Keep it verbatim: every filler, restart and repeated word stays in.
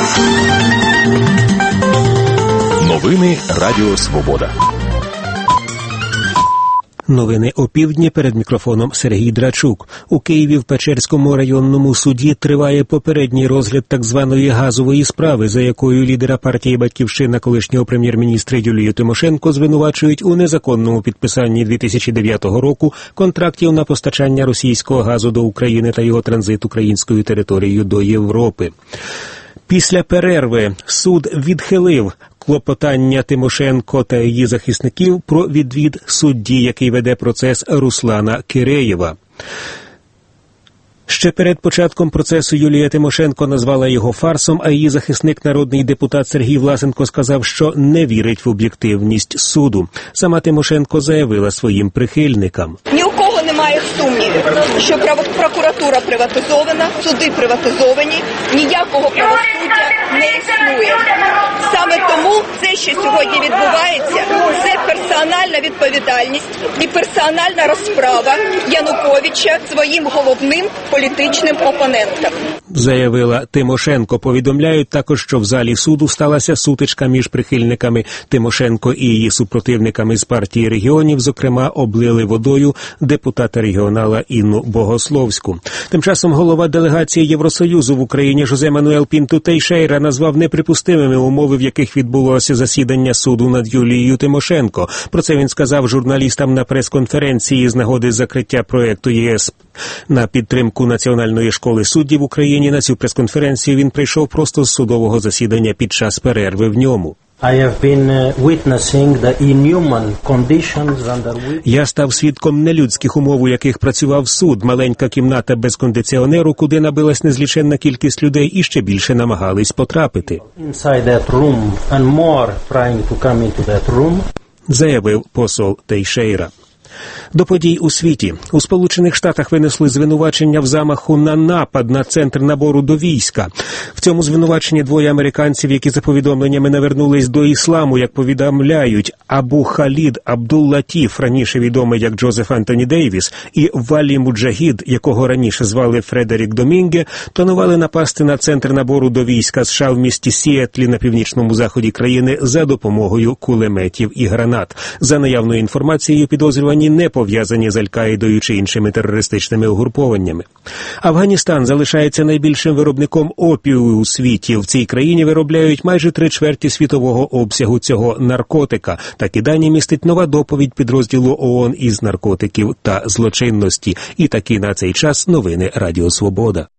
Новини Радіо Свобода. Новини опівдні, перед мікрофоном Сергій Драчук. У Києві в Печерському районному суді триває попередній розгляд так званої газової справи, за якою лідера партії «Батьківщина» колишнього прем'єр-міністра Юлію Тимошенко звинувачують у незаконному підписанні дві тисячі дев'ятого року контрактів на постачання російського газу до України та його транзит українською територією до Європи. Після перерви суд відхилив клопотання Тимошенко та її захисників про відвід судді, який веде процес, Руслана Киреєва. Ще перед початком процесу Юлія Тимошенко назвала його фарсом, а її захисник, народний депутат Сергій Власенко, сказав, що не вірить в об'єктивність суду. Сама Тимошенко заявила своїм прихильникам: ні у кого немає сумнівів, що прокуратура приватизована, суди приватизовані, ніякого правосуддя не існує. Саме тому все, що сьогодні відбувається, це персональна відповідальність і персональна розправа Януковича своїм головним політичним опонентам. Заявила Тимошенко. Повідомляють також, що в залі суду сталася сутичка між прихильниками Тимошенко і її супротивниками з партії регіонів, зокрема, облили водою депутата-регіонала Інну Богословську. Тим часом голова делегації Євросоюзу в Україні Жозе Мануель Пінто Тейшейра назвав неприпустимими умови, в яких відбулося засідання суду над Юлією Тимошенко. Про це він сказав журналістам на прес-конференції з нагоди закриття проєкту ЄС на підтримку Національної школи суддів в Україні. На цю прес-конференцію він прийшов просто з судового засідання під час перерви в ньому. Я став свідком нелюдських умов, у яких працював суд. Маленька кімната без кондиціонеру, куди набилась незліченна кількість людей і ще більше намагались потрапити. Заявив посол Тейшейра. До подій у світі. У Сполучених Штатах винесли звинувачення в замаху на напад на центр набору до війська. В цьому звинуваченні двоє американців, які за повідомленнями навернулись до ісламу, як повідомляють, Абу Халід Абдул-Латіф, раніше відомий як Джозеф Ентоні Дейвіс, і Валі Муджагід, якого раніше звали Фредерік Домінге, планували напасти на центр набору до війська США в місті Сіетлі на північному заході країни за допомогою кулеметів і гранат. За наявною інформацією, підозрювані не пов'язані з Аль-Каїдою чи іншими терористичними угрупованнями. Афганістан залишається найбільшим виробником опію у світі. В цій країні виробляють майже три чверті світового обсягу цього наркотика. Такі дані містить нова доповідь підрозділу ООН із наркотиків та злочинності. І такі на цей час новини Радіо Свобода.